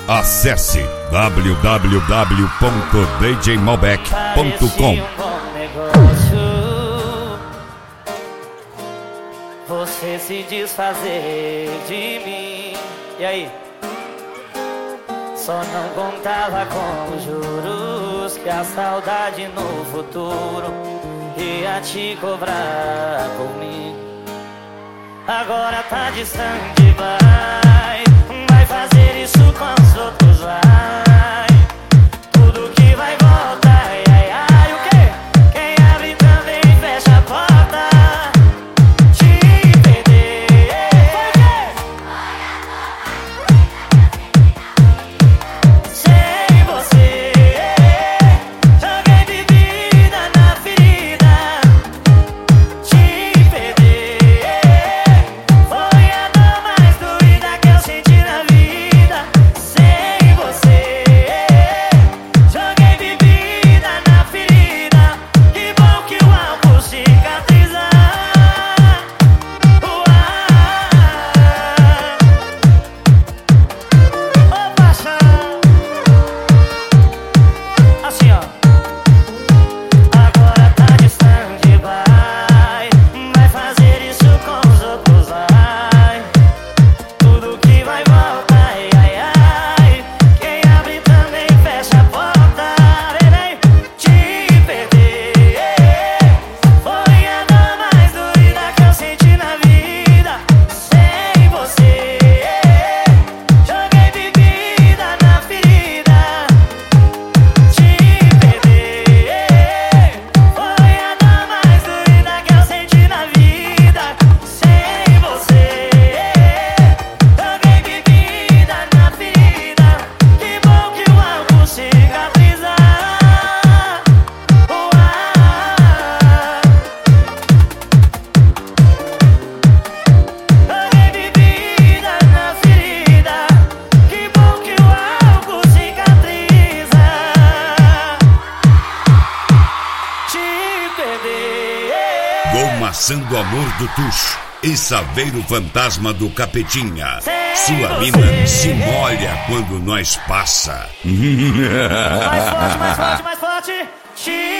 Acesse www.djmalbec.com. Você se desfazer de mim. E aí? Só não contava com os juros que a saudade no futuro ia te cobrar por mim. Agora tá distante, vai fazer isso com os outros, vai. Tudo que vai voltar, ai, ai, ai, o quê? Quem abre também fecha a porta. Te perder, foi o quê? Sem você, joguei bebida na ferida. Te perder foi a dor mais doída que eu senti na vida. Sem você, joguei bebida na ferida. Que bom que o álcool cicatriza. Ô paixão, assim ó. Agora tá distante, vai fazer isso com os outros, vai. Tudo que vai voltar, ai, ai, ai. Quem abre também fecha a porta, vem. Te perder foi a dor mais doída que eu senti na vida. Sem você, joguei bebida na ferida. Te perder foi a dor mais doída que eu senti na vida. Sem você, joguei bebida na ferida. Que bom que o álcool cicatriza. Joguei bebida na ferida. Que bom que o álcool cicatriza. Te perder. Gol do Amor do Tuxo e Saveiro Fantasma do Capetinha. Sua mina se molha quando nós passa. Mais forte, mais forte, mais forte. Te